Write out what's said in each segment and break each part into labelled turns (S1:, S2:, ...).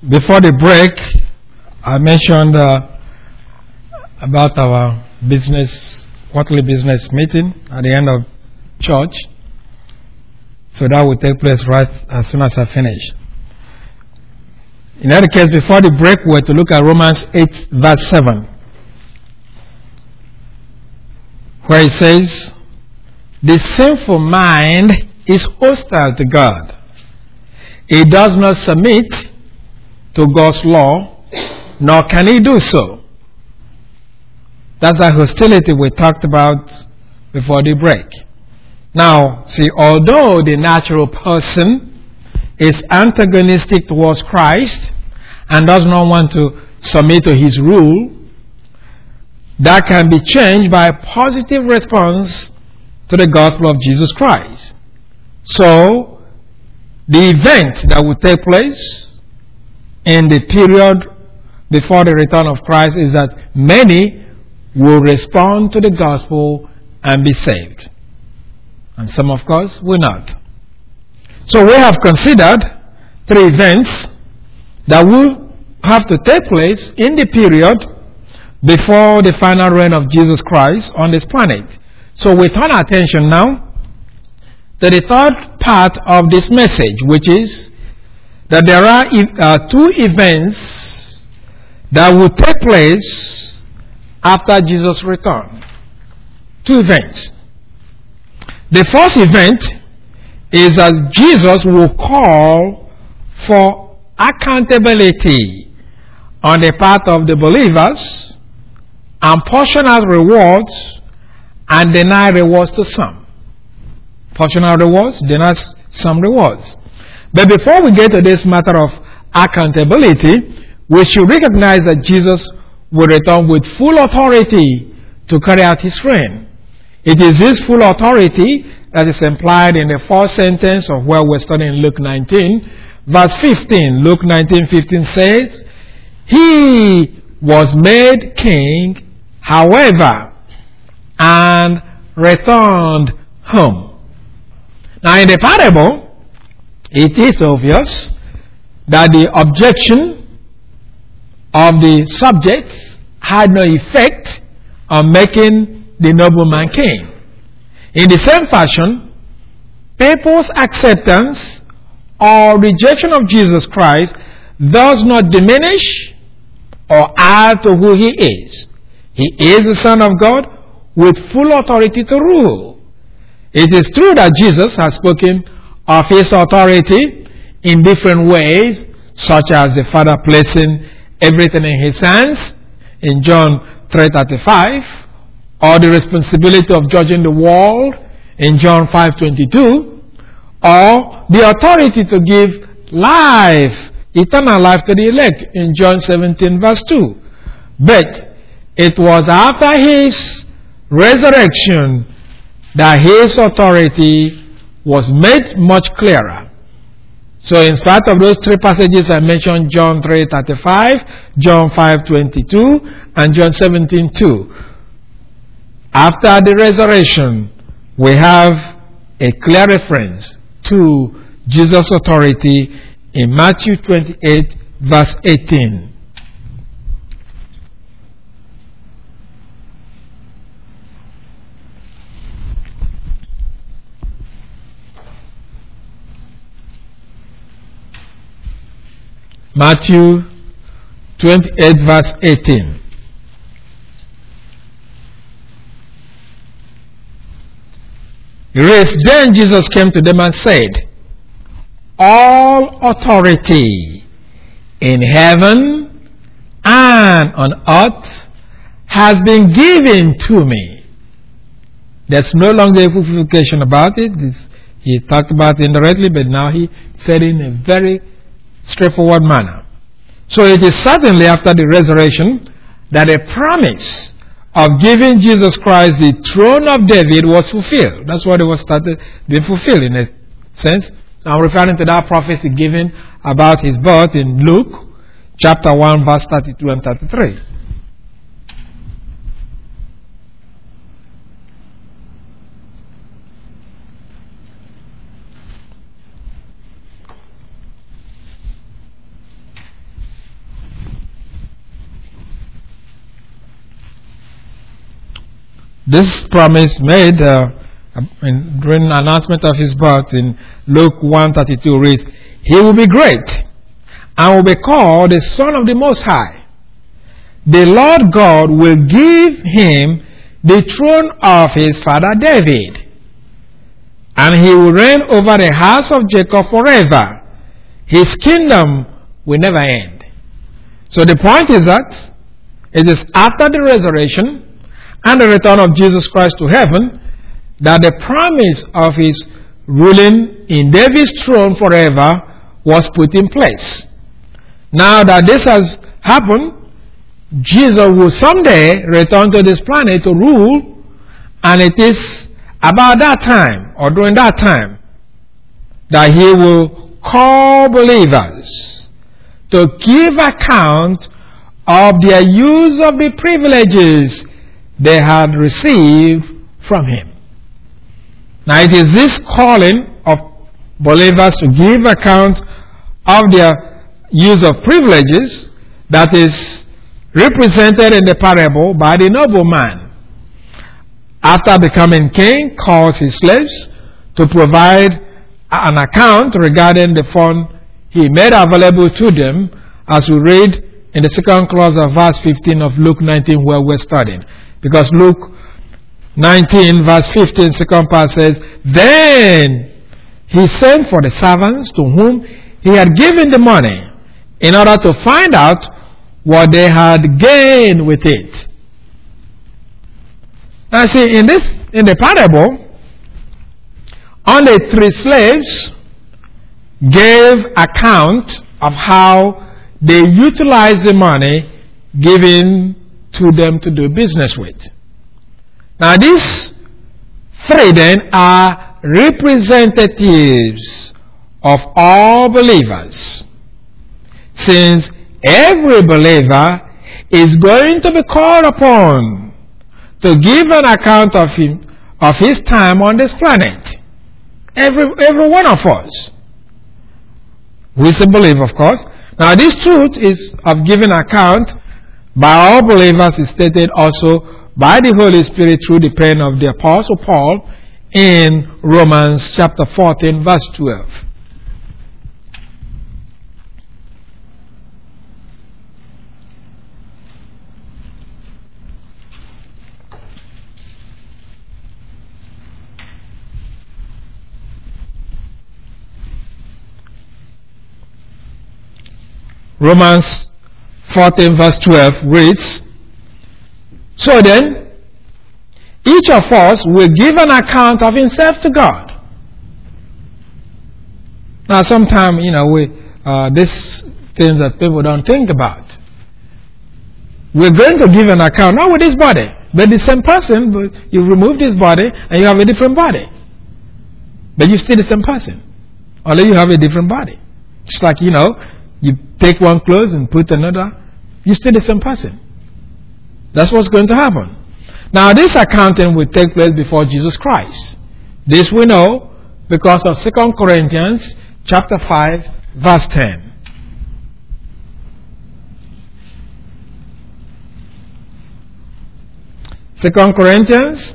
S1: Before the break, I mentioned about our quarterly business meeting at the end of church. So that will take place right as soon as I finish. In any case, before the break, we're to look at Romans 8, verse 7, where it says, "The sinful mind is hostile to God. It does not submit to God's law, nor can he do so." That's the hostility we talked about before the break. Now, see, although the natural person is antagonistic towards Christ and does not want to submit to his rule, that can be changed by a positive response to the gospel of Jesus Christ. So, the event that will take place in the period before the return of Christ is that many will respond to the gospel and be saved. And some, of course, will not. So we have considered three events that will have to take place in the period before the final reign of Jesus Christ on this planet. So we turn our attention now to the third part of this message, which is that there are two events that will take place after Jesus' return. Two events. The first event is that Jesus will call for accountability on the part of the believers and portion out rewards and deny rewards to some. Portion out rewards, deny some rewards. But before we get to this matter of accountability, we should recognize that Jesus will return with full authority to carry out his reign. It is this full authority that is implied in the first sentence of where we're studying Luke 19, verse 15. Luke 19:15 says, "He was made king, however, and returned home." Now in the parable, it is obvious that the objection of the subjects had no effect on making the nobleman king. In the same fashion, people's acceptance or rejection of Jesus Christ does not diminish or add to who he is. He is the Son of God with full authority to rule. It is true that Jesus has spoken of his authority in different ways, such as the Father placing everything in his hands in John 3:35, or the responsibility of judging the world in John 5:22, or the authority to give life, eternal life to the elect in John 17 verse 2. But it was after his resurrection that his authority was made much clearer. So in spite of those three passages I mentioned, John 3:35, John 5:22, and John 17:2, after the resurrection, we have a clear reference to Jesus' authority in Matthew 28, verse 18. Matthew 28, verse 18. Then Jesus came to them and said, "All authority in heaven and on earth has been given to me." There's no longer a fulfification about it. He talked about it indirectly, but now he said it in a very straightforward manner. So it is certainly after the resurrection that a promise of giving Jesus Christ the throne of David was fulfilled. That's what it was started being fulfilled in a sense. I'm referring to that prophecy given about his birth in Luke chapter 1 verse 32 and 33. This promise made during the announcement of his birth in Luke 1:32 reads, "He will be great and will be called the Son of the Most High. The Lord God will give him the throne of his father David, and he will reign over the house of Jacob forever. His kingdom will never end." So the point is that it is after the resurrection and the return of Jesus Christ to heaven that the promise of his ruling in David's throne forever was put in place. Now that this has happened, Jesus will someday return to this planet to rule, and it is about that time, or during that time, that he will call believers to give account of their use of the privileges they had received from him. Now it is this calling of believers to give account of their use of privileges that is represented in the parable by the nobleman. After becoming king, calls his slaves to provide an account regarding the fund he made available to them, as we read in the second clause of verse 15 of Luke 19, where we're studying. Because Luke 19 verse 15, second part says, "Then he sent for the servants to whom he had given the money, in order to find out what they had gained with it." Now see, in the parable, only 3 slaves gave account of how they utilized the money given to them to do business with. Now these 3 then are representatives of all believers, since every believer is going to be called upon to give an account of his time on this planet. Every one of us, who is a believer, of course. Now this truth is of giving account by all believers is stated also by the Holy Spirit through the pen of the Apostle Paul in Romans chapter 14 verse 12. Romans 14 verse 12 reads, "So then, each of us will give an account of himself to God." Now sometimes, these things that people don't think about. We're going to give an account, not with this body, but the same person, but you remove this body and you have a different body. But you're still the same person, although you have a different body. It's like, you take one clothes and put another, you're still the same person. That's what's going to happen. Now this accounting will take place before Jesus Christ. This we know because of 2 Corinthians chapter 5 verse 10. Second Corinthians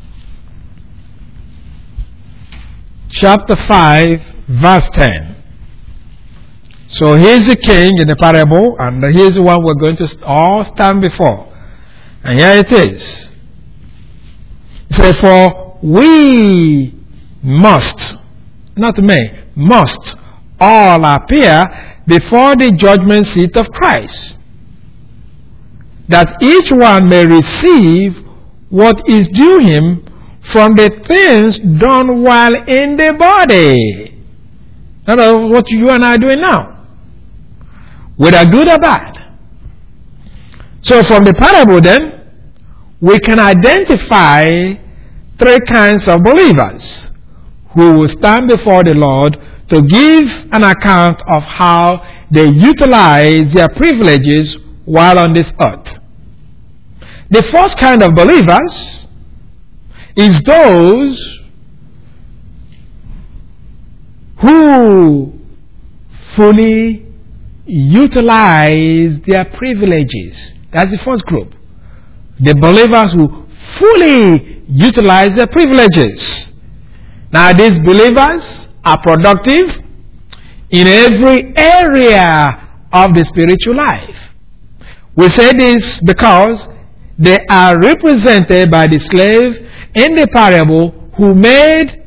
S1: chapter 5 verse 10. So here's the king in the parable, and here's the one we're going to all stand before. And here it is. It says, "For we must," not may, must all appear before the judgment seat of Christ, that each one may receive what is due him from the things done while in the body. That's what you and I are doing now, whether good or bad. So from the parable then, we can identify 3 kinds of believers who will stand before the Lord to give an account of how they utilize their privileges while on this earth. The first kind of believers is those who fully utilize their privileges. That's the first group. The believers who fully utilize their privileges. Now, these believers are productive in every area of the spiritual life. We say this because they are represented by the slave in the parable who made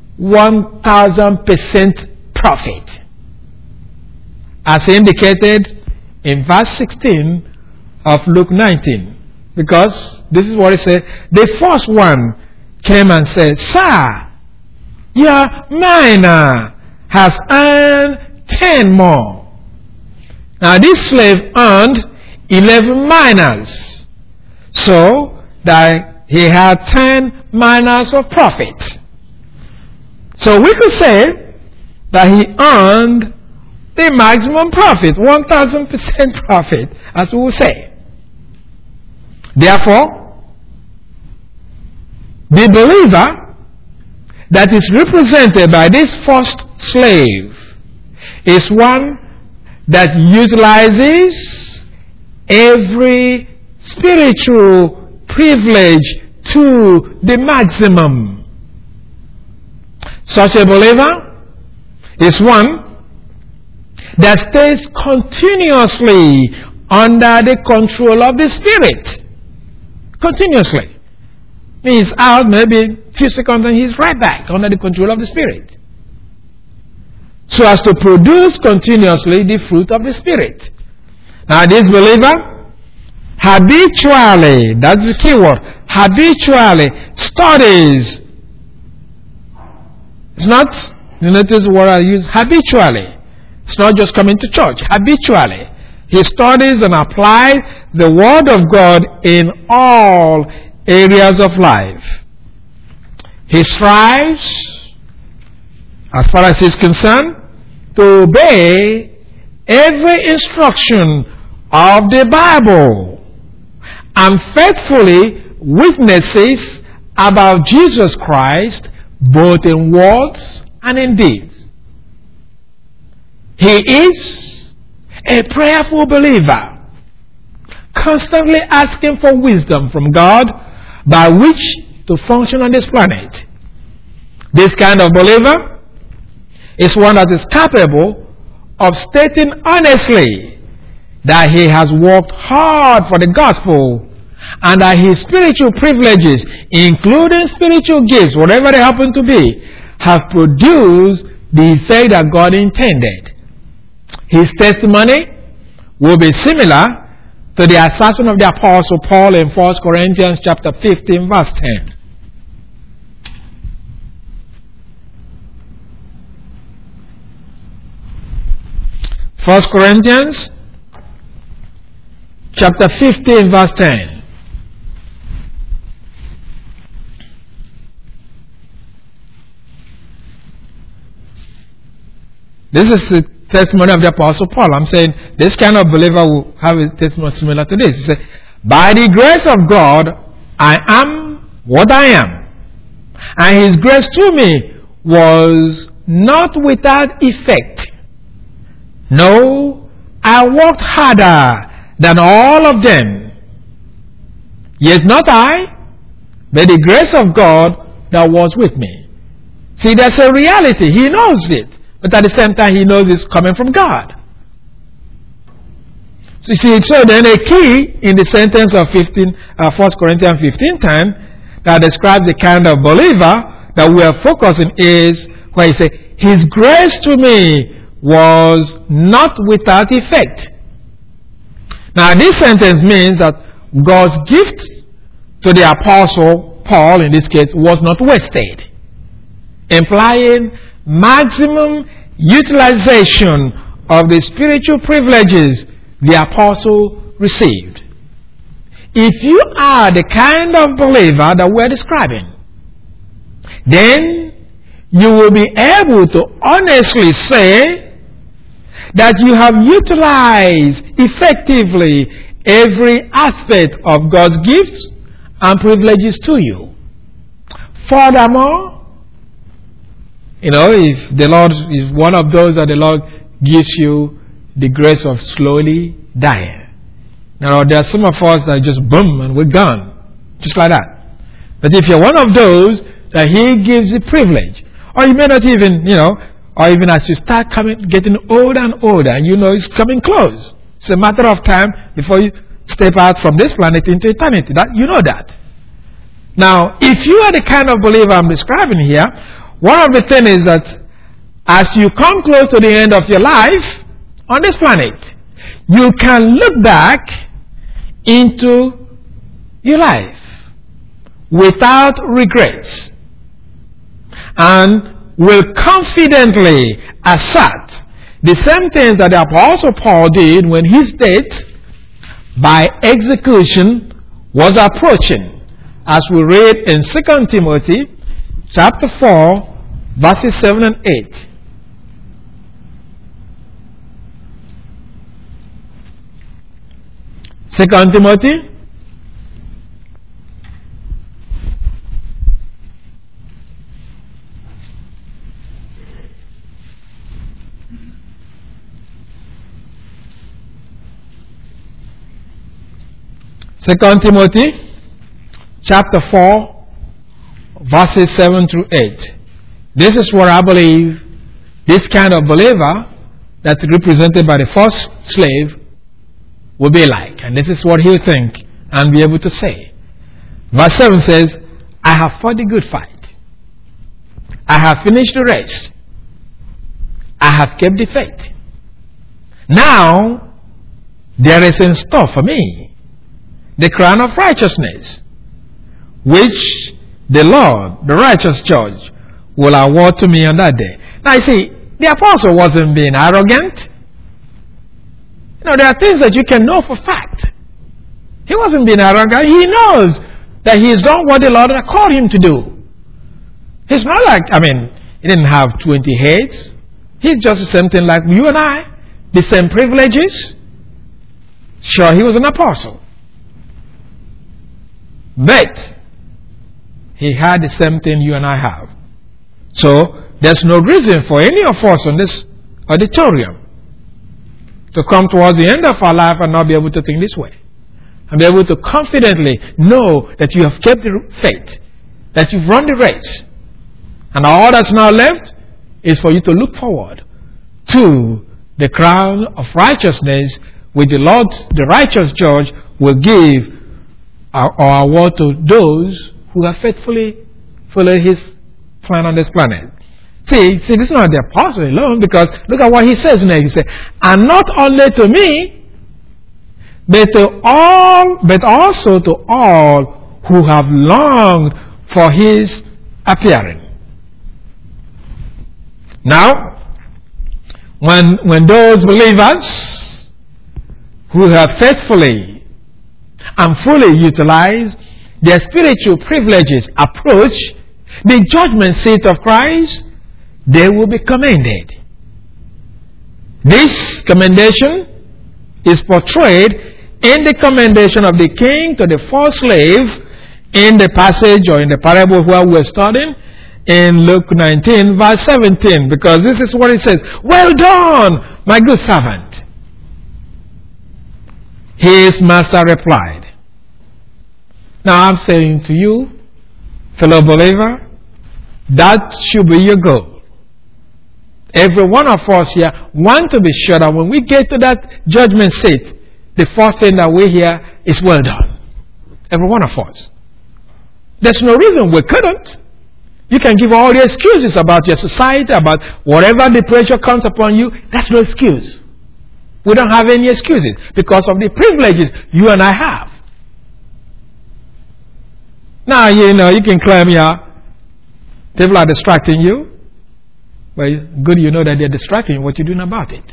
S1: 1,000% profit, as indicated in verse 16 of Luke 19. Because this is what it said. The first one came and said, "Sir, your miner has earned 10 more." Now this slave earned 11 miners, so that he had 10 miners of profit. So we could say that he earned the maximum profit, 1,000% profit, as we will say. Therefore, the believer that is represented by this first slave is one that utilizes every spiritual privilege to the maximum. Such a believer is one that stays continuously under the control of the Spirit. Continuously. He's out maybe a few seconds and he's right back under the control of the Spirit. So as to produce continuously the fruit of the Spirit. Now this believer habitually, that's the key word, habitually studies. It's not, you notice what I use, habitually. It's not just coming to church, habitually. He studies and applies the Word of God in all areas of life. He strives, as far as he's concerned, to obey every instruction of the Bible and faithfully witnesses about Jesus Christ both in words and in deeds. He is a prayerful believer, constantly asking for wisdom from God by which to function on this planet. This kind of believer is one that is capable of stating honestly that he has worked hard for the gospel and that his spiritual privileges, including spiritual gifts, whatever they happen to be, have produced the effect that God intended. His testimony will be similar to the assertion of the Apostle Paul in 1 Corinthians chapter 15 verse 10. First Corinthians chapter 15 verse 10. This is the testimony of the Apostle Paul. I'm saying this kind of believer will have a testimony similar to this. He said, "By the grace of God, I am what I am. And His grace to me was not without effect. No, I worked harder than all of them. Yet not I, but the grace of God that was with me." See, that's a reality. He knows it. But at the same time, he knows it's coming from God. So you see, so then a key in the sentence of 1 Corinthians 15:10 that describes the kind of believer that we are focusing is where he says, "His grace to me was not without effect." Now this sentence means that God's gift to the Apostle Paul in this case was not wasted, implying maximum utilization of the spiritual privileges the apostle received. If you are the kind of believer that we're describing, then you will be able to honestly say that you have utilized effectively every aspect of God's gifts and privileges to you. Furthermore, if the Lord is one of those that the Lord gives you the grace of slowly dying. Now, there are some of us that just boom and we're gone. Just like that. But if you're one of those that He gives the privilege, or you may not even, or even as you start getting older and older, it's coming close. It's a matter of time before you step out from this planet into eternity. That. Now, if you are the kind of believer I'm describing here, one of the things is that as you come close to the end of your life on this planet, you can look back into your life without regrets and will confidently assert the same things that the Apostle Paul did when his death by execution was approaching, as we read in 2 Timothy chapter 4 verses 7 and 8. 2 Timothy chapter 4 verses 7 through 8. This is what I believe this kind of believer that's represented by the first slave will be like. And this is what he'll think and be able to say. Verse 7 says, I have fought the good fight. I have finished the race. I have kept the faith. Now, there is in store for me the crown of righteousness, which the Lord, the righteous judge, will award to me on that day. Now, you see, the apostle wasn't being arrogant. There are things that you can know for fact. He wasn't being arrogant. He knows that he's done what the Lord had called him to do. He's not like, he didn't have 20 heads. He's just the same thing like you and I. The same privileges. Sure, he was an apostle. But he had the same thing you and I have. So, there's no reason for any of us on this auditorium to come towards the end of our life and not be able to think this way. And be able to confidently know that you have kept the faith, that you've run the race. And all that's now left is for you to look forward to the crown of righteousness which the Lord, the righteous judge, will give our award to those who have faithfully followed His plan on this planet. See, this is not the apostle alone, because look at what he says next. He says, and not only to me, but also to all who have longed for His appearing. Now, when those believers who have faithfully and fully utilized their spiritual privileges approach the judgment seat of Christ, they will be commended. This commendation is portrayed in the commendation of the king to the first slave in the passage or in the parable where we're studying in Luke 19 verse 17, because this is what it says. Well done, my good servant. His master replied. Now I'm saying to you, fellow believer, that should be your goal. Every one of us here want to be sure that when we get to that judgment seat, the first thing that we hear is well done. Every one of us. There's no reason we couldn't. You can give all the excuses about your society, about whatever the pressure comes upon you. That's no excuse. We don't have any excuses because of the privileges you and I have. Now, you can claim people are distracting you. Well, good you know that they're distracting you. What you doing about it?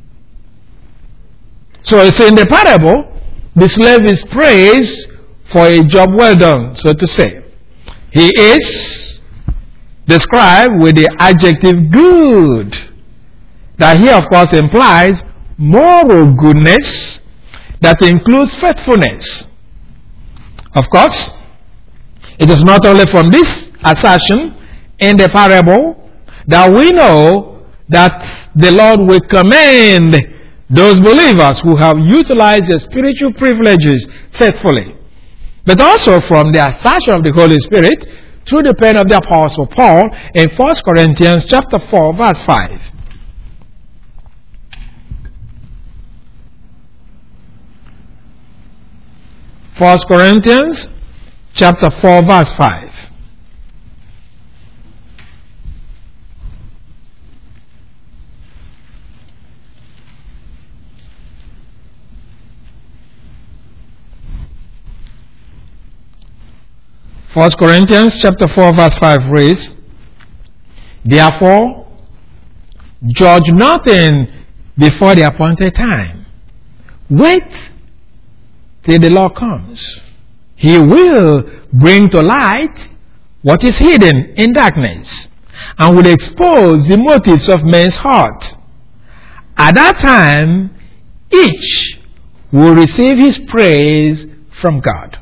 S1: So it's in the parable, the slave is praised for a job well done, so to say. He is described with the adjective good. That here, of course, implies moral goodness that includes faithfulness. Of course, it is not only from this assertion in the parable that we know that the Lord will commend those believers who have utilized their spiritual privileges faithfully. but also from the assertion of the Holy Spirit through the pen of the Apostle Paul in 1 Corinthians chapter 4, verse 5. First Corinthians chapter 4, verse 5. First Corinthians chapter 4, verse 5 reads, "Therefore, judge nothing before the appointed time. Wait till the Lord comes. He will bring to light what is hidden in darkness, and will expose the motives of men's heart. At that time, each will receive his praise from God."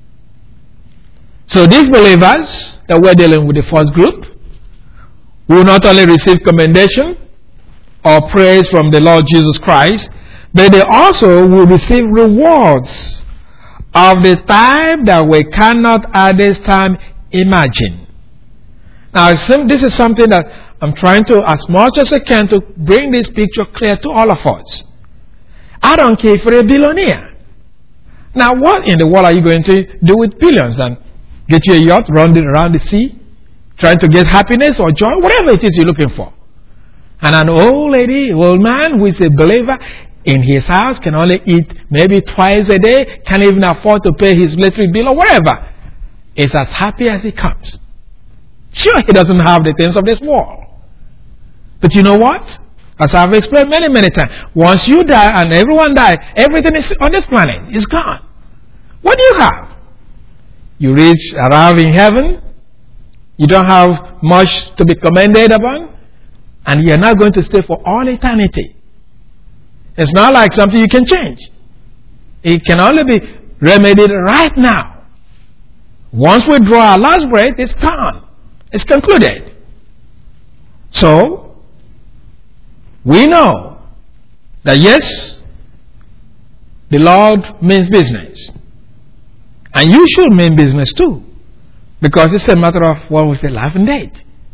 S1: So these believers that we're dealing with, the first group, will not only receive commendation or praise from the Lord Jesus Christ, but they also will receive rewards of the type that we cannot at this time imagine. Now, this is something that I'm trying to, as much as I can, to bring this picture clear to all of us. I don't care if you're a billionaire. Now, what in the world are you going to do with billions then? Get you a yacht, run it around the sea, trying to get happiness or joy, whatever it is you're looking for. And an old man who is a believer in his house can only eat maybe twice a day, can't even afford to pay his electric bill or whatever, is as happy as he comes. Sure, he doesn't have the things of this world. But you know what? As I've explained many, many times, once you die and everyone dies, everything is on this planet is gone. What do you have? You arrive in heaven, you don't have much to be commended upon, and you're not going to stay for all eternity. It's not like something you can change. It can only be remedied right now. Once we draw our last breath, it's gone. It's concluded. So, we know that yes, the Lord means business. And you should mean business too. Because it's a matter of what we say, life and death.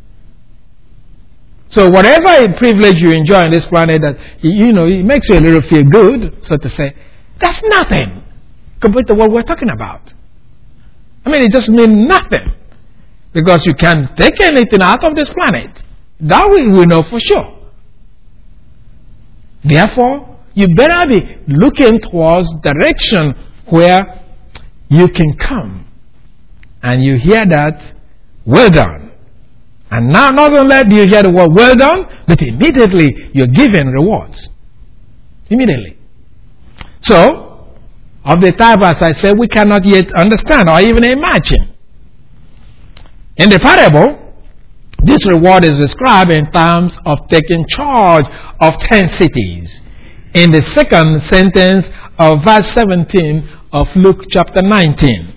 S1: So whatever privilege you enjoy on this planet that, it makes you a little feel good, so to say, that's nothing compared to what we're talking about. I mean, it just means nothing. Because you can't take anything out of this planet. That we know for sure. Therefore, you better be looking towards direction where you can come and you hear that, well done. And now not only do you hear the word well done, but immediately you're given rewards. Immediately. So, of the type, as I said, we cannot yet understand or even imagine. In the parable, this reward is described in terms of taking charge of 10 cities. In the second sentence of verse 17 of Luke chapter 19.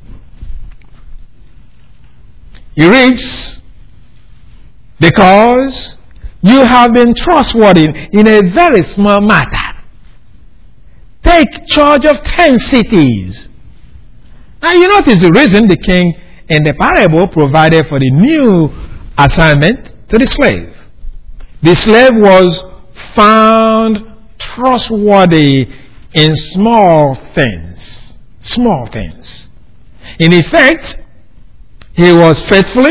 S1: He reads, "Because you have been trustworthy in a very small matter, take charge of 10 cities." Now you notice the reason the king in the parable provided for the new assignment to the slave. The slave was found trustworthy in small things. Small things. In effect, he was faithful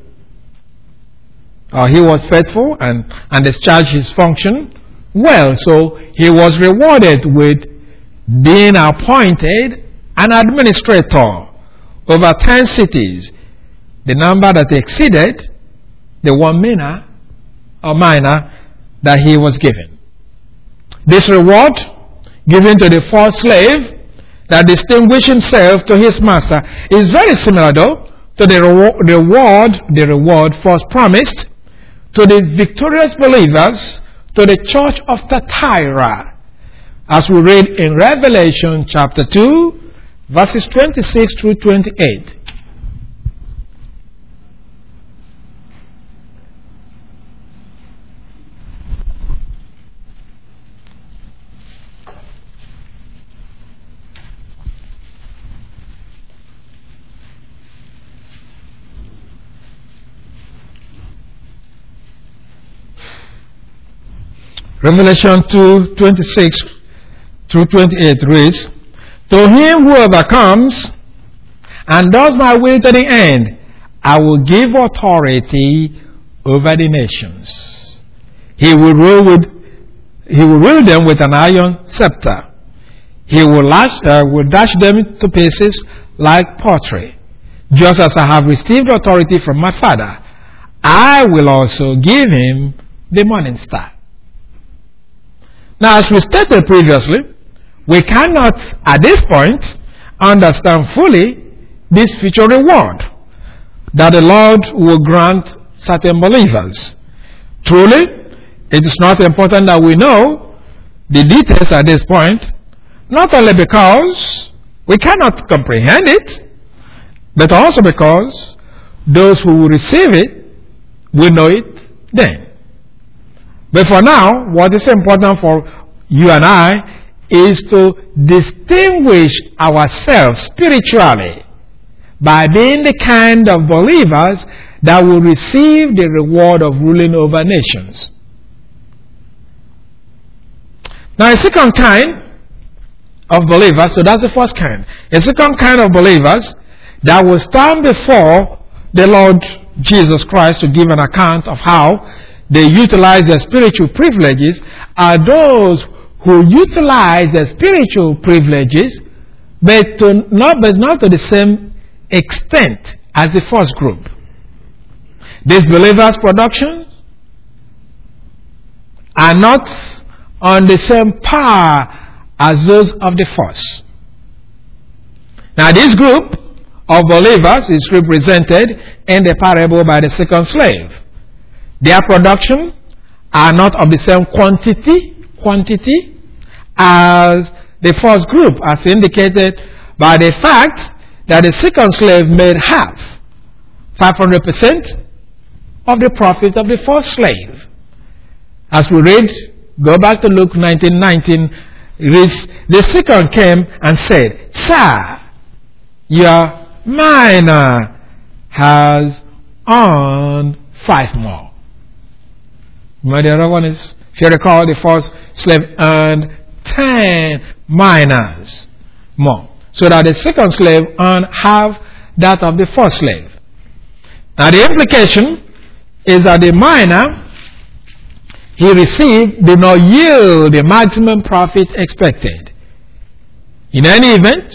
S1: and discharged his function well. So he was rewarded with being appointed an administrator over 10 cities, the number that exceeded the 1 mina or mina that he was given. This reward given to the first slave that distinguished himself to his master is very similar though to the reward first promised to the victorious believers to the church of Thyatira, as we read in Revelation chapter 2 verses 26 through 28. Revelation 2:26 through 28 reads, "To him who overcomes and does my will to the end, I will give authority over the nations. He will rule them with an iron scepter. He will dash them to pieces like pottery. Just as I have received authority from my Father, I will also give him the morning star." Now, as we stated previously, we cannot at this point understand fully this future reward that the Lord will grant certain believers. Truly, it is not important that we know the details at this point, not only because we cannot comprehend it, but also because those who will receive it will know it then. But for now, what is important for you and I is to distinguish ourselves spiritually by being the kind of believers that will receive the reward of ruling over nations. Now, a second kind of believers, so that's the first kind. A second kind of believers that will stand before the Lord Jesus Christ to give an account of how they utilize their spiritual privileges are those who utilize their spiritual privileges but not to the same extent as the first group. These believers' productions are not on the same par as those of the first. Now, this group of believers is represented in the parable by the second slave. Their production are not of the same quantity as the first group, as indicated by the fact that the second slave made half, 500% of the profit of the first slave. As we read, go back to Luke 19:19, it reads, "The second came and said, 'Sir, your mina has earned 5 more.'" The other one is, if you recall, the first slave earned 10 minas more. So that the second slave earned half that of the first slave. Now, the implication is that the mina he received did not yield the maximum profit expected. In any event,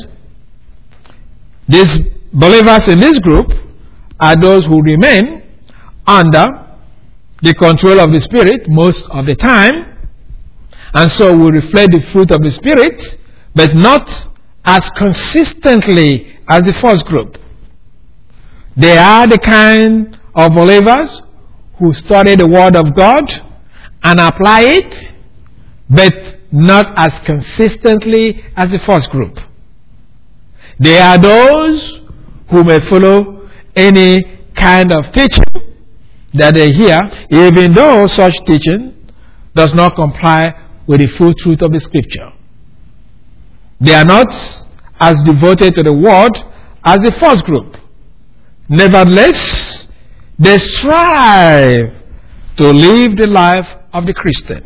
S1: these believers in this group are those who remain under the control of the Spirit most of the time, and so will reflect the fruit of the Spirit, but not as consistently as the first group. They are the kind of believers who study the Word of God and apply it, but not as consistently as the first group. They are those who may follow any kind of teaching that they hear, even though such teaching does not comply with the full truth of the Scripture. They are not as devoted to the Word as the first group. Nevertheless, they strive to live the life of the Christian.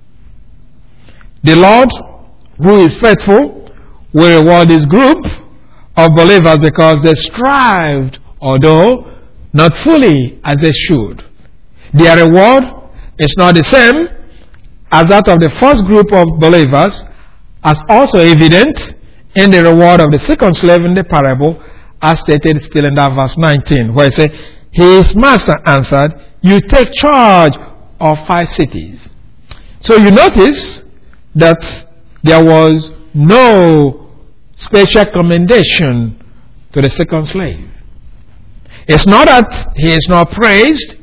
S1: The Lord, who is faithful, will reward this group of believers because they strived, although not fully as they should. Their reward is not the same as that of the first group of believers, as also evident in the reward of the second slave in the parable, as stated still in that verse 19, where it says, "His master answered, 'You take charge of 5 cities.'" So you notice that there was no special commendation to the second slave. It's not that he is not praised,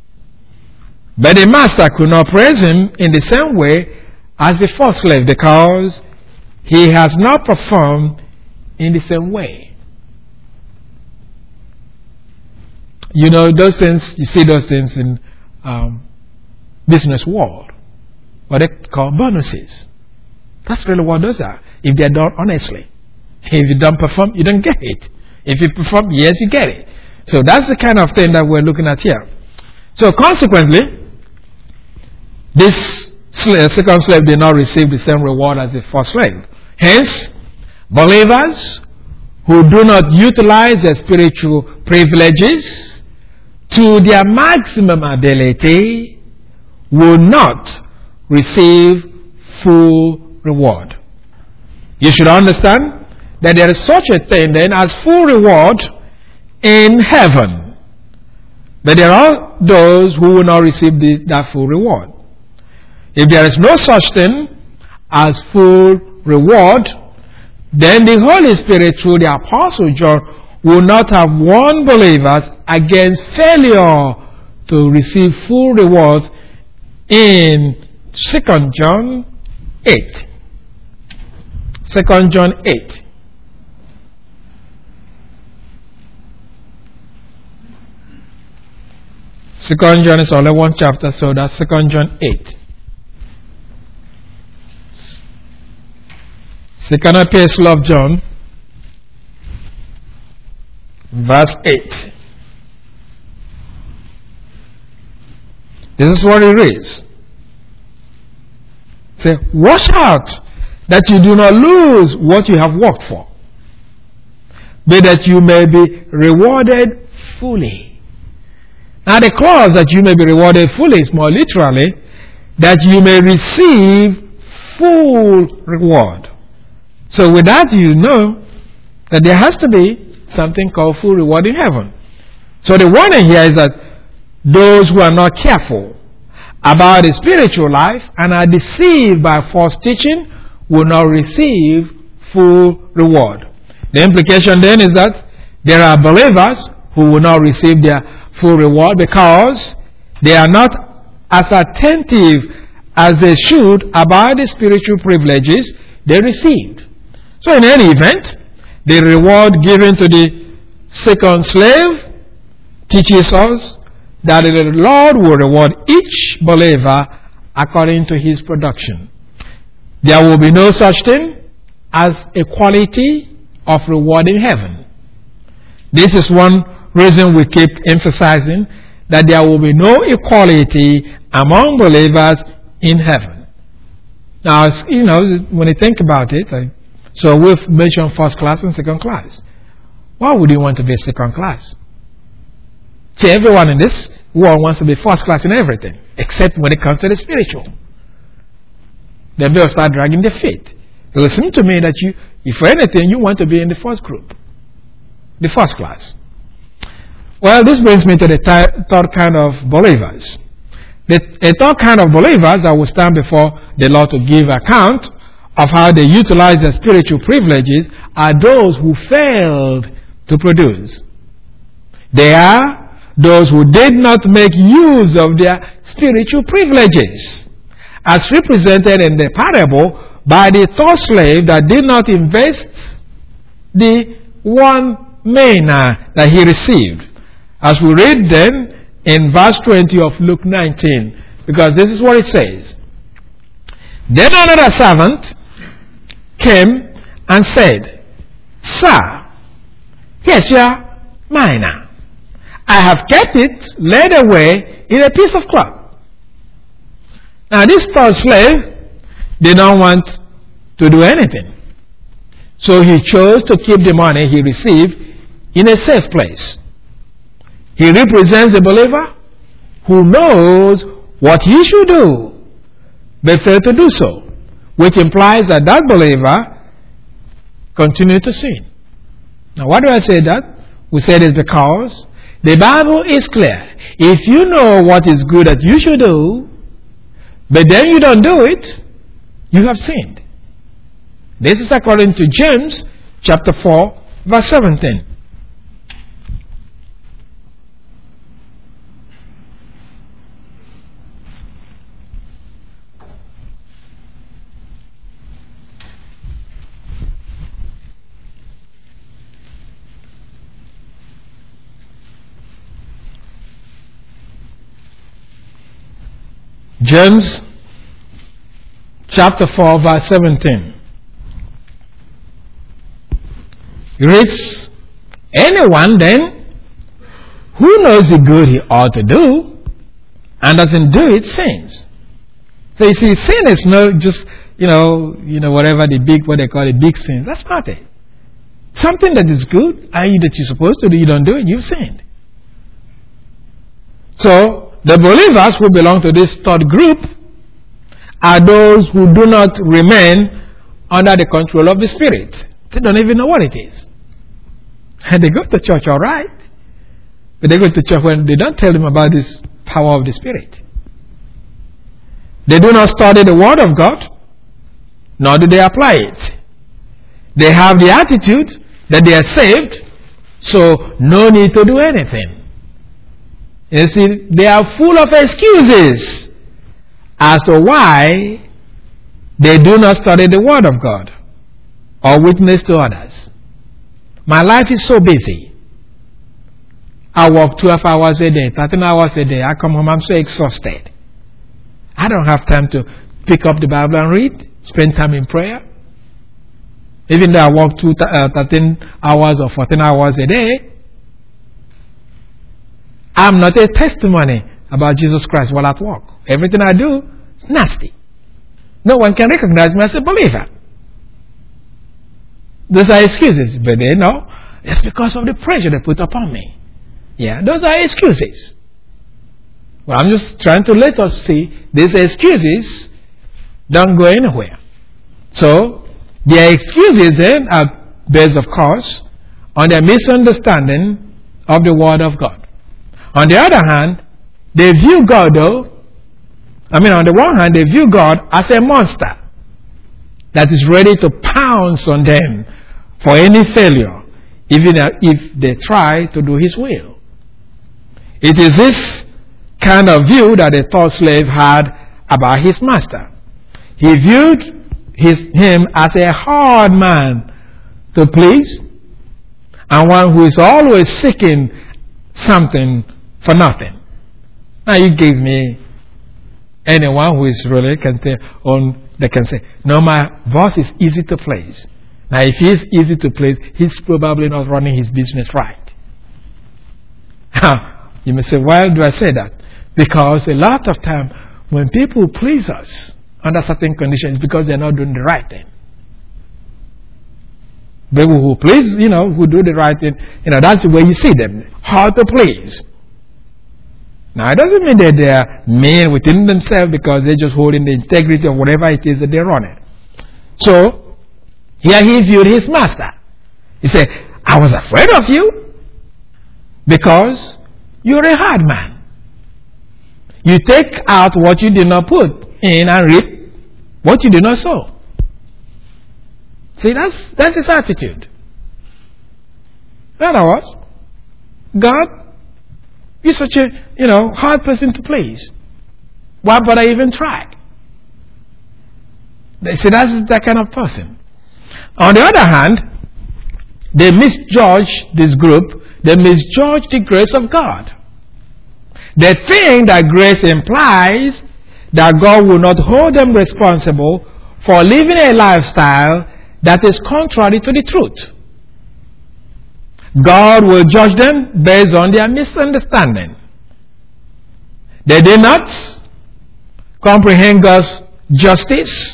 S1: but the master could not praise him in the same way as the first slave because he has not performed in the same way. You know, those things, you see those things in business world, what they call bonuses. That's really what those are, if they're done honestly. If you don't perform, you don't get it. If you perform, yes, you get it. So that's the kind of thing that we're looking at here. So consequently, this second slave did not receive the same reward as the first slave. Hence, believers who do not utilize their spiritual privileges to their maximum ability will not receive full reward. You should understand that there is such a thing then as full reward in heaven. But there are those who will not receive that full reward. If there is no such thing as full reward, then the Holy Spirit through the Apostle John will not have warned believers against failure to receive full rewards in 2 John 8. 2 John 8. Second John is only one chapter, so that's 2 John 8. Second epistle of John, verse 8. This is what it reads. Say, watch out that you do not lose what you have worked for, but that you may be rewarded fully. Now the clause that you may be rewarded fully is more literally that you may receive full reward. So with that you know that there has to be something called full reward in heaven. So the warning here is that those who are not careful about the spiritual life and are deceived by false teaching will not receive full reward. The implication then is that there are believers who will not receive their full reward because they are not as attentive as they should about the spiritual privileges they received. So in any event, the reward given to the second slave teaches us that the Lord will reward each believer according to his production. There will be no such thing as equality of reward in heaven. This is one reason we keep emphasizing that there will be no equality among believers in heaven. Now, when you think about it, so we've mentioned first class and second class. Why would you want to be second class? See, everyone in this world wants to be first class in everything, except when it comes to the spiritual. Then they'll start dragging their feet. It will seem to me that if for anything, you want to be in the first group, the first class. Well, this brings me to the third kind of believers. The third kind of believers that will stand before the Lord to give account of how they utilize their spiritual privileges are those who failed to produce. They are those who did not make use of their spiritual privileges, as represented in the parable by the third slave that did not invest the one mina that he received. As we read then in verse 20 of Luke 19, because this is what it says. Then another servant came and said, Sir, here's your mina. I have kept it laid away in a piece of cloth. Now this third slave did not want to do anything. So he chose to keep the money he received in a safe place. He represents a believer who knows what he should do, but failed to do so, which implies that that believer continued to sin. Now why do I say that? We say this because the Bible is clear. If you know what is good that you should do, but then you don't do it, you have sinned. This is according to James chapter 4 verse 17. James chapter 4 verse 17. It reads, anyone then who knows the good he ought to do and doesn't do it sins. So you see, sin is not just, whatever what they call big sins. That's not it. Something that is good, i.e. that you're supposed to do, you don't do it, you've sinned. So, the believers who belong to this third group are those who do not remain under the control of the Spirit. They don't even know what it is. And they go to church, all right. But they go to church when they don't tell them about this power of the Spirit. They do not study the Word of God, nor do they apply it. They have the attitude that they are saved, so no need to do anything. You see, they are full of excuses as to why they do not study the Word of God or witness to others. My life is so busy. I work 12 hours a day, 13 hours a day. I come home, I'm so exhausted. I don't have time to pick up the Bible and read, spend time in prayer. Even though I work 13 hours or 14 hours a day, I'm not a testimony about Jesus Christ while at work. Everything I do is nasty. No one can recognize me as a believer. Those are excuses, but they know it's because of the pressure they put upon me. Yeah, those are excuses. Well, I'm just trying to let us see these excuses don't go anywhere. So, their excuses then are based, of course, on their misunderstanding of the Word of God. On the other hand, they view God on the one hand, they view God as a monster that is ready to pounce on them for any failure, even if they try to do His will. It is this kind of view that the third slave had about his master. He viewed him as a hard man to please, and one who is always seeking something for nothing. Now you give me anyone who is really they can say, no, my boss is easy to please. Now if he is easy to please, he's probably not running his business right. You may say, why do I say that? Because a lot of time when people please us under certain conditions, because they're not doing the right thing. People who please, who do the right thing, that's the way you see them. Hard to please. Now, it doesn't mean that they are mean within themselves because they're just holding the integrity of whatever it is that they're running. So, here he viewed his master. He said, I was afraid of you because you're a hard man. You take out what you did not put in and reap what you did not sow. See, that's his attitude. In other words, God, you're such a hard person to please. Why bother even try? See, that's that kind of person. On the other hand, they misjudge this group. They misjudge the grace of God. They think that grace implies that God will not hold them responsible for living a lifestyle that is contrary to the truth. God will judge them based on their misunderstanding. They did not comprehend God's justice,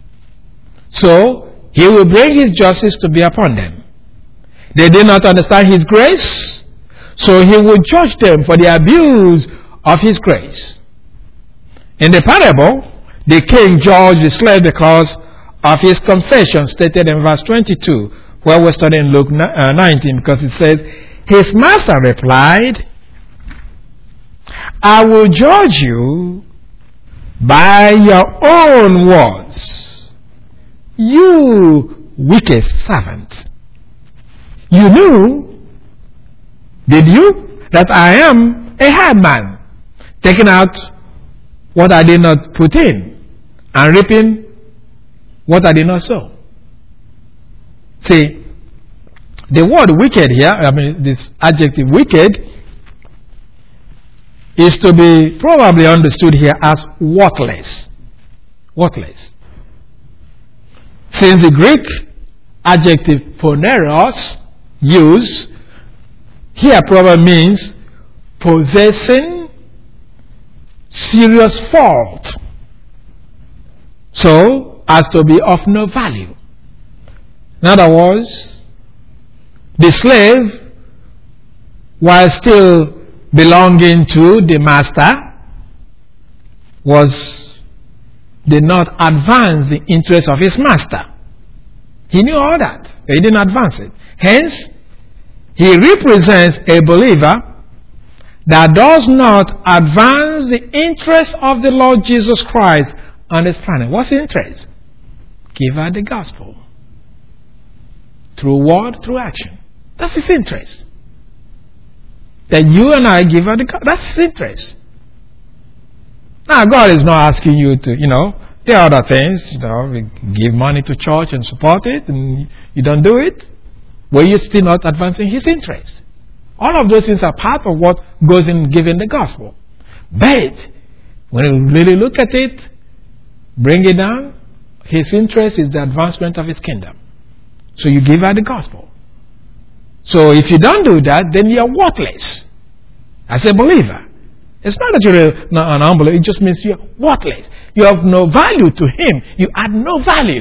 S1: so He will bring His justice to be upon them. They did not understand His grace, so He will judge them for the abuse of His grace. In the parable, the king judged the slave because of his confession stated in verse 22, where we're studying Luke 19, because it says, his master replied, I will judge you by your own words, you wicked servant. You knew, did you, that I am a hard man, taking out what I did not put in, and reaping what I did not sow. See, the word wicked here, this adjective wicked, is to be probably understood here as worthless. Worthless. Since the Greek adjective poneros, used, here probably means possessing serious fault so as to be of no value. In other words, the slave, while still belonging to the master, did not advance the interest of his master. He knew all that, but he didn't advance it. Hence, he represents a believer that does not advance the interest of the Lord Jesus Christ on this planet. What's the interest? Give her the gospel. Through word, through action. That's his interest. That you and I give her the gospel. That's his interest. Now, God is not asking you to, there are other things, give money to church and support it, and you don't do it. Well, you're still not advancing his interest. All of those things are part of what goes in giving the gospel. But when you really look at it, bring it down, his interest is the advancement of his kingdom. So you give her the gospel. So if you don't do that, then you're worthless as a believer. It's not that you're an unbeliever, it just means you're worthless. You have no value to him. You add no value.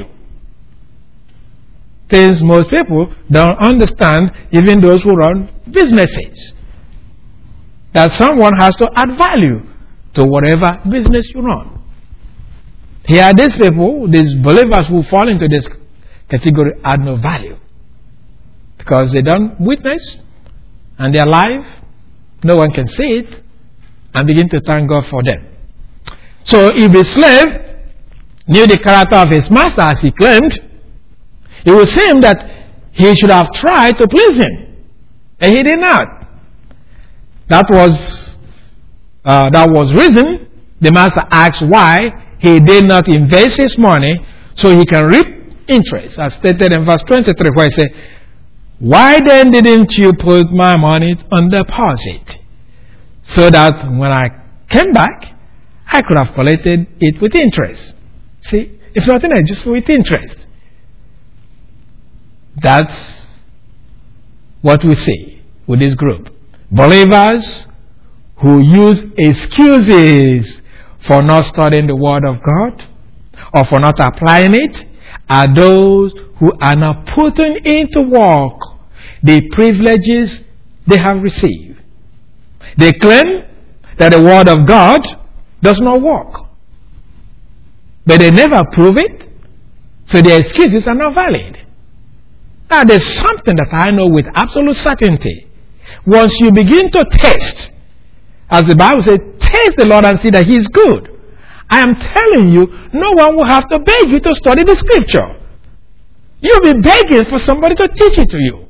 S1: Things most people don't understand, even those who run businesses, that someone has to add value to whatever business you run. Here are these people, these believers who fall into this category, add no value because they don't witness and they're alive, no one can see it, and begin to thank God for them. So if the slave knew the character of his master as he claimed, it would seem that he should have tried to please him, and he did not. That was reason the master asked why he did not invest his money so he can reap interest, as stated in verse 23, where he said, "Why then didn't you put my money on deposit, so that when I came back, I could have collected it with interest?" See, if nothing else, just with interest. That's what we see with this group. Believers who use excuses for not studying the Word of God or for not applying it are those who are not putting into work the privileges they have received. They claim that the Word of God does not work, but they never prove it, so their excuses are not valid. Now, there's something that I know with absolute certainty. Once you begin to taste, as the Bible says, taste the Lord and see that He is good. I am telling you, no one will have to beg you to study the Scripture. You'll be begging for somebody to teach it to you.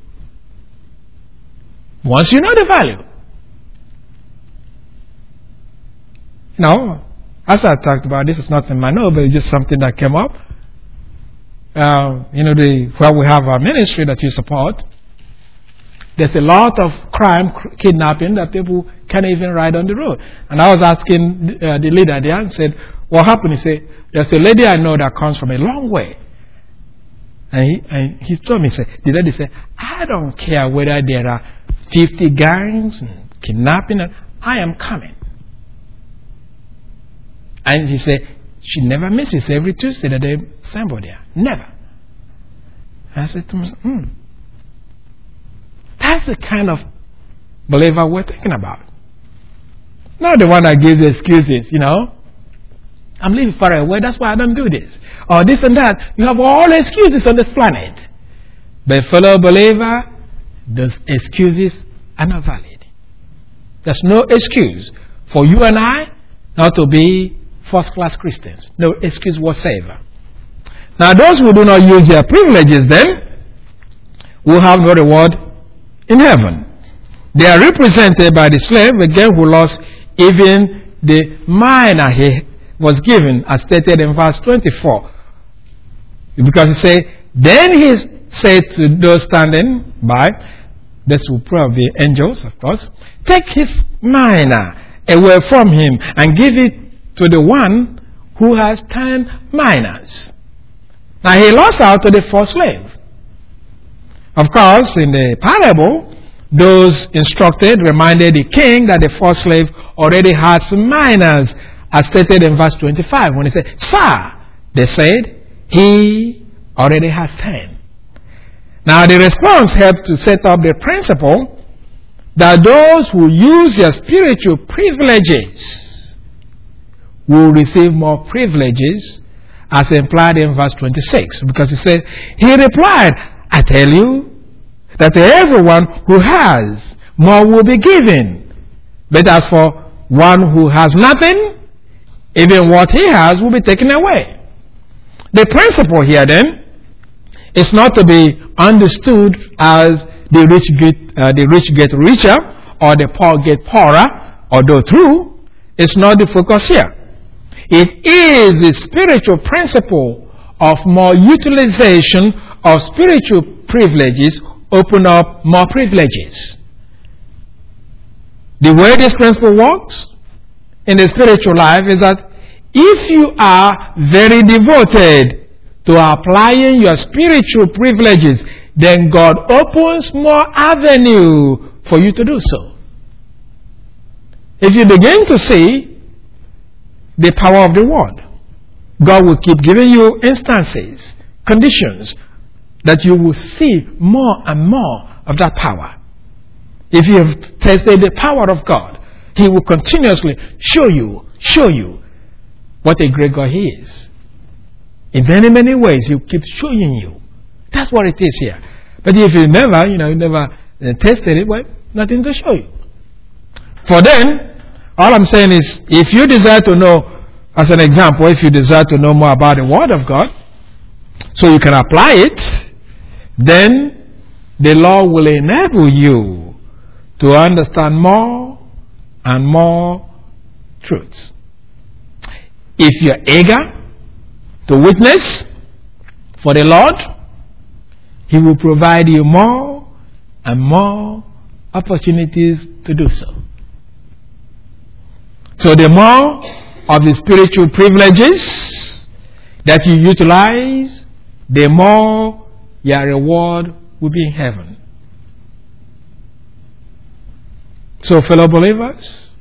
S1: Once you know the value. Now, as I talked about, this is nothing I know, but it's just something that came up. Where we have our ministry that you support, there's a lot of crime, kidnapping, that people can't even ride on the road. And I was asking the leader there and said, what happened? He said, there's a lady I know that comes from a long way. And he told me, the lady said, I don't care whether there are 50 gangs and kidnapping, I am coming. And he said, she never misses every Tuesday that they assemble there. Never. I said to myself, that's the kind of believer we're thinking about. Not the one that gives excuses, I'm living far away, that's why I don't do this. Or this and that. You have all excuses on this planet. But fellow believer, those excuses are not valid. There's no excuse for you and I not to be first-class Christians. No excuse whatsoever. Now, those who do not use their privileges then will have no reward in heaven. They are represented by the slave, again, who lost even the mina he was given, as stated in verse 24. Because he said, then he said to those standing by, this will probably be angels, of course, take his mina away from him and give it to the one who has 10 minas. Now he lost out to the first slave. Of course, in the parable, those instructed reminded the king that the first slave already had some minas, as stated in verse 25, when he said, Sir, They said, he already has 10. Now the response helped to set up the principle that those who use their spiritual privileges will receive more privileges, as implied in verse 26. Because he said, he replied, I tell you that to everyone who has, more will be given. But as for one who has nothing, even what he has will be taken away. The principle here then is not to be understood as the rich get richer or the poor get poorer, although true, it's not the focus here. It is the spiritual principle of more utilization of spiritual privileges open up more privileges. The way this principle works in the spiritual life is that if you are very devoted to applying your spiritual privileges, then God opens more avenue for you to do so. If you begin to see the power of the word, God will keep giving you instances, conditions, that you will see more and more of that power. If you have tested the power of God, He will continuously show you what a great God He is. In many, many ways, He will keep showing you. That's what it is here. But if you never tested it, well, nothing to show you. For then, all I'm saying is, if you desire to know, as an example, if you desire to know more about the Word of God, so you can apply it, then the Lord will enable you to understand more and more truths. If you're eager to witness for the Lord, He will provide you more and more opportunities to do so. So the more of the spiritual privileges that you utilize, the more your reward will be in heaven. So, fellow believers,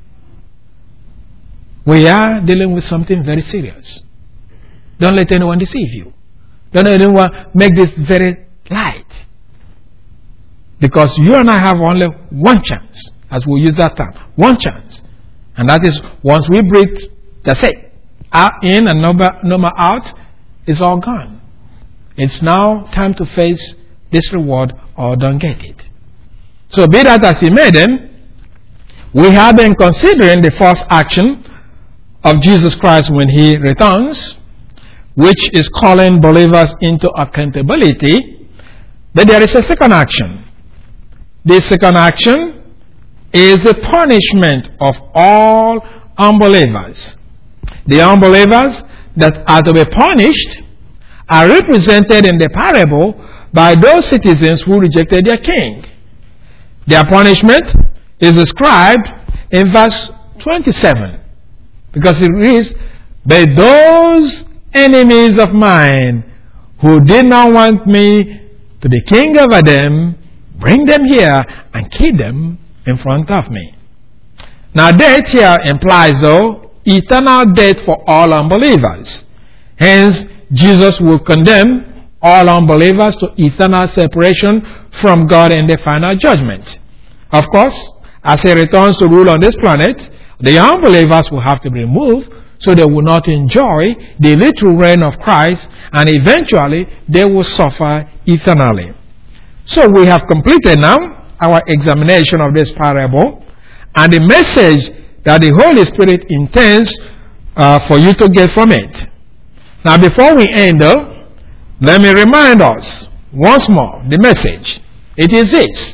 S1: we are dealing with something very serious. Don't let anyone deceive you. Don't let anyone make this very light. Because you and I have only one chance, as we use that term, one chance. And that is, once we breathe, that's it. Out, in and number out, it's all gone. It's now time to face this reward or don't get it. So be that as it may then, we have been considering the first action of Jesus Christ when He returns, which is calling believers into accountability. But there is a second action. The second action is the punishment of all unbelievers. The unbelievers that are to be punished are represented in the parable by those citizens who rejected their king. Their punishment is described in verse 27, because it reads, "But those enemies of mine who did not want me to be king over them, bring them here and kill them in front of me." Now, death here implies, though, eternal death for all unbelievers. Hence, Jesus will condemn all unbelievers to eternal separation from God in the final judgment. Of course, as He returns to rule on this planet, the unbelievers will have to be removed so they will not enjoy the literal reign of Christ, and eventually they will suffer eternally. So we have completed now our examination of this parable and the message that the Holy Spirit intends for you to get from it. Now, before we end, let me remind us once more the message. It is this: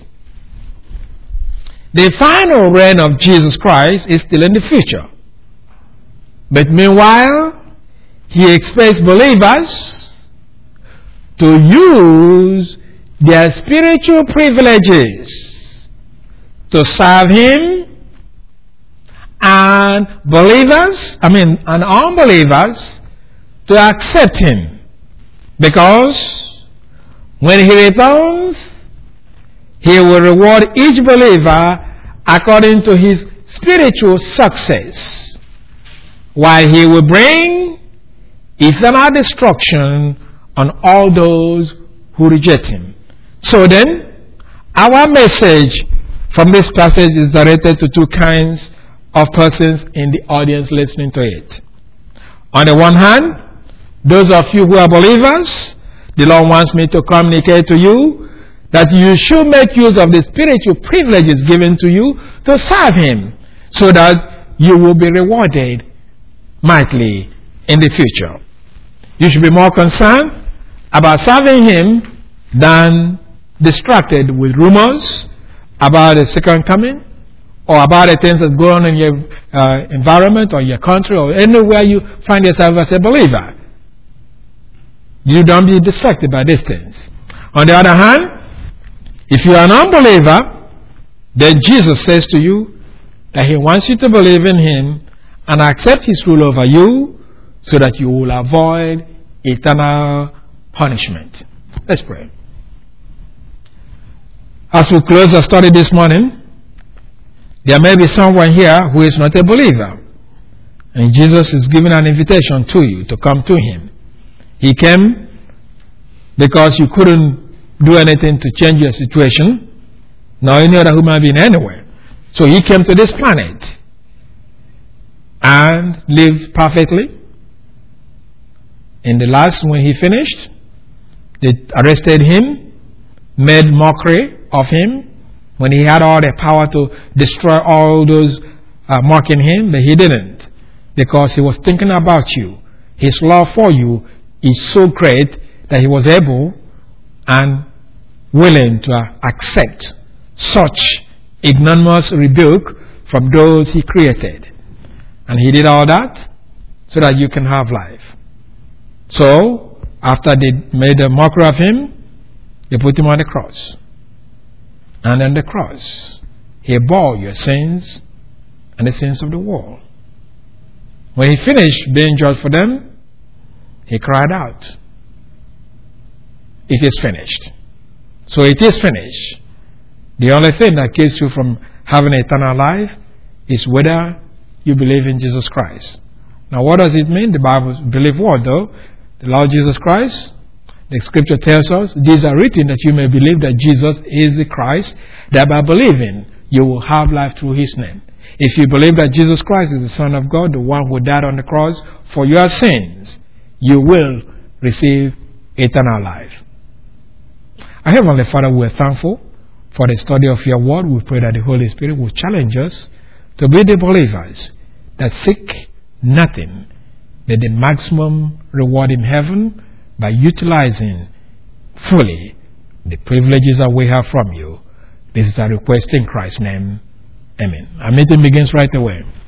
S1: the final reign of Jesus Christ is still in the future. But meanwhile, He expects believers to use their spiritual privileges to serve Him, and unbelievers to accept Him. Because when He returns, He will reward each believer according to his spiritual success, while He will bring eternal destruction on all those who reject him. So then, our message from this passage is directed to two kinds of persons in the audience listening to it. On the one hand, those of you who are believers, the Lord wants me to communicate to you that you should make use of the spiritual privileges given to you to serve him, so that you will be rewarded mightily in the future. You should be more concerned about serving him than distracted with rumors about the second coming, or about the things that go on in your environment or your country or anywhere you find yourself as a believer. You don't be distracted by these things. On the other hand, if you are an unbeliever, then Jesus says to you that he wants you to believe in him and accept his rule over you so that you will avoid eternal punishment. Let's pray. As we close our study this morning, there may be someone here who is not a believer, and Jesus is giving an invitation to you to come to him. He came because you couldn't do anything to change your situation, nor any other human being anywhere. So he came to this planet and lived perfectly. In the last, when he finished, they arrested him, made mockery of him, when he had all the power to destroy all those mocking him, but he didn't, because he was thinking about you. His love for you is so great that he was able and willing to accept such ignominious rebuke from those he created. And he did all that so that you can have life. So, after they made a mockery of him, they put him on the cross. And on the cross, he bore your sins and the sins of the world. When he finished being judged for them, he cried out, "It is finished." So it is finished. The only thing that keeps you from having eternal life is whether you believe in Jesus Christ. Now, what does it mean? The Bible believe what, though? The Lord Jesus Christ. The scripture tells us, "These are written that you may believe that Jesus is the Christ, that by believing you will have life through his name." If you believe that Jesus Christ is the Son of God, the one who died on the cross for your sins, you will receive eternal life. Our Heavenly Father, we are thankful for the study of your word. We pray that the Holy Spirit will challenge us to be the believers that seek nothing but the maximum reward in heaven by utilizing fully the privileges that we have from you. This is our request in Christ's name. Amen. Our meeting begins right away.